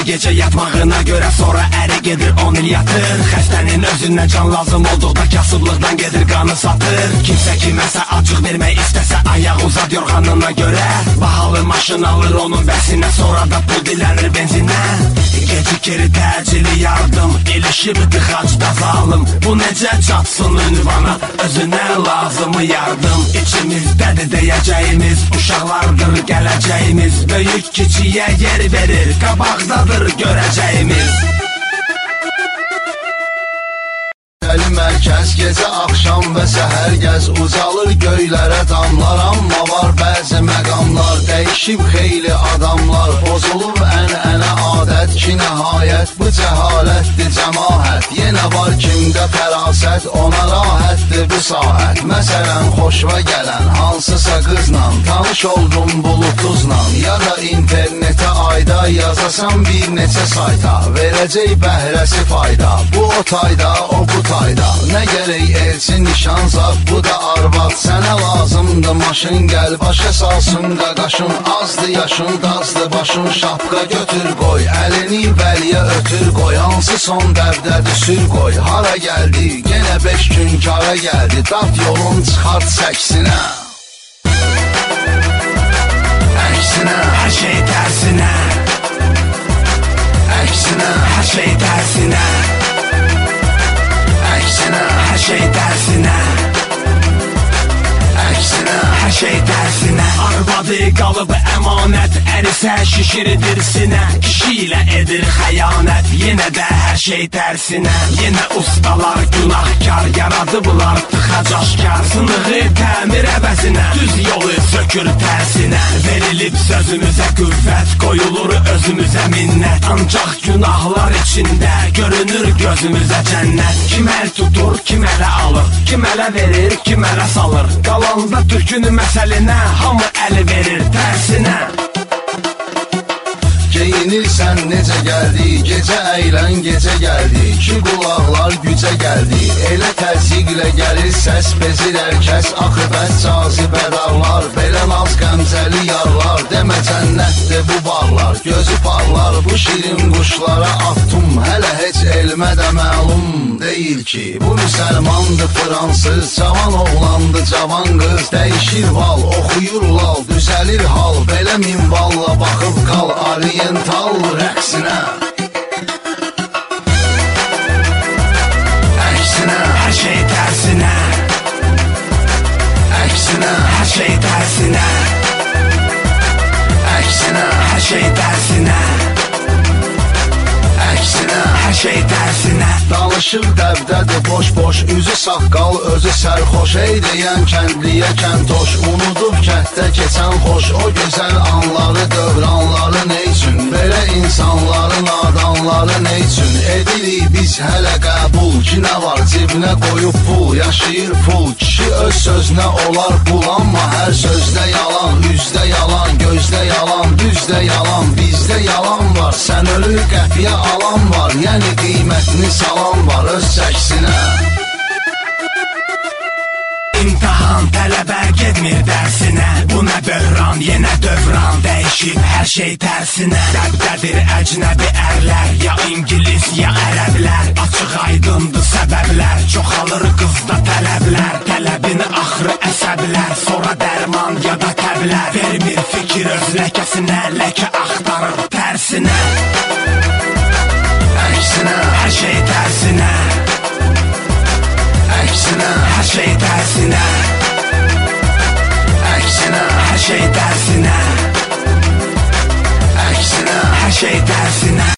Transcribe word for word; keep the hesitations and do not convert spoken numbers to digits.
gecə yatmağına görə sonra əri gedir on il yatır. Xəstənin özündən can lazım olduqda kasıblıqdan gedir qanı satır. Kimsə kiməsə acıq vermək istəsə ayaq uzad yorğanına görə. Bahalı maşın alır onun bəsinə, sonra da pul dilənir benzinə. Gecikir təcili yardım, ilişib tıxacda zalım. Bu necə çatsın ünvana, özünə lazımı yardım. İçimizdədir deyəcəyimiz, uşaqlardır gələcəyimiz. Böyük kiçiyə yer verir, qabaqdadır görəcəyimiz. Əli mərkəz gecə, axşam və səhər gəz. Uzalır göylərə damlar, amma var bəzi məqamlar. Dəyişib xeyli adamlar, bozulub ən-ənə adət ki, nəhayət bu cəhalətdir cəmahət. Yenə var kimdə fərasət, ona rahətdir bu saat. Məsələn, xoşva gələn hansısa qızla tanış oldum bulutuzla. Ya da internetə ayda yazasan bir neçə sayta, verəcək bəhrəsi fayda. Bu o tayda, o bu tayda. Nə gərək elçi nişansa, bu da arvad. Sənə lazımdır maşın, gəl başa salsın qaqaşın. Azdı yaşın, dazdı başın, şapka götür qoy. Əlini vəliyə ötür qoy, hansı son dəvdədir sür qoy. Hara gəldi, genə beş gün kara gəldi. Dat yolun çıxart səksinə, əksinə, hər şey tərsinə, əksinə, hər şey tərsinə, əksinə, hər şey tərsinə, əksinə, hər şey tərsinə. Arvadı qalıb əmanət, ərisə şişiridir sinə. Kişi ilə edir xəyanət, yenə də hər şey tərsinə. Yenə ustalar günahkar, yaradıblar tıxac aşkar. Sınığı təmir əvəzinə, düz yolu sökür tərsinə. Verilib sözümüzə qüvvət, qoyulur özümüzə minnət. Ancaq günahlar içində görünür gözümüzə cənnət. Kim əl tutur, kim ələ alır, kim ələ verir, kim ələ salır. Qalanda türkünün məsəlinə, hamı əli verir tərsinə. Geyinirsən necə gəldi, gecə əylən gecə gəldi. Ki qulaqlar gücə gəldi, elə təzyiqlə gəlir səs bezir hər kəs. Axı bəs cazibədarlar, belə naz qəmzəli yarlar. Demə cənnətdir bu bağlar, gözü parlar. Bu şirin quşlara atdım, hələ heç elmə də məlum deyil ki, bu müsəlmandır fransız. Cavan oğlandı cavan qız, dəyişir val, oxuyur lal. Düzəlir hal, belə minvalla baxıb qal oriental rəqsinə, əksinə, hər şey tərsinə, əksinə, hər şey tərsinə, əksinə, hər şey tərsinə, əksinə, hər şey tərsinə. danışır dəvdədir boş-boş, üzü saqqal, özü sərxoş. Ey deyən kəndliyə kəntoş, unudub kənddə keçən xoş. O gözəl anları, dövranları ne üçün? Belə insanların adamları ne üçün? Edirik biz hələ qəbul ki, nə var cibinə qoyub pul, yaşayır pul. Kişi öz sözünə olar bulanma, hər sözdə yalan, üzdə yalan, gözdə yalan, düzdə yalan. Bizdə yalan var, sən ölür qəpiyə alan var, yəni qiymətini salan var öz çəksinə. İmtahan tələbə getmir dərsinə, bu nə böhran, yenə dövran. Dəyişib hər şey tərsinə, dəbdədir əcnəbi ərlər, ya ingilis, ya ərəblər. Açıq aydındır səbəblər, çoxalır qızda tələblər. Tələbin axırı əsəblər, sonra dərman ya da təblər. Vermir fikir öz ləkəsinə, ləkə axtarır tərsinə, Əksinə, hər şey tərsinə, əksinə, hər şey tərsinə, əksinə, hər şey tərsinə, əksinə, hər şey tərsinə.